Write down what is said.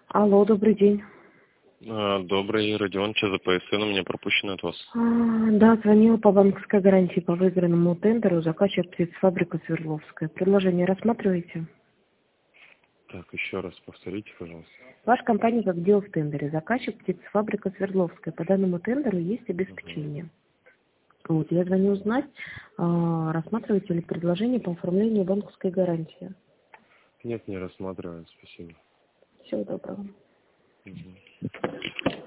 Алло, добрый день. Добрый, Родион, ЧЗПСН, у меня пропущено от вас. Да, звонила по банковской гарантии по выигранному тендеру, заказчик птицефабрика Свердловская. Предложение рассматриваете? Так, еще раз повторите, пожалуйста. Ваша компания как дело в тендере. Заказчик птицефабрика Свердловская. По данному тендеру есть обеспечение. Вот, я звоню узнать, рассматриваете ли предложение по оформлению банковской гарантии. Нет, не рассматриваю, спасибо. Всего доброго. Мгм.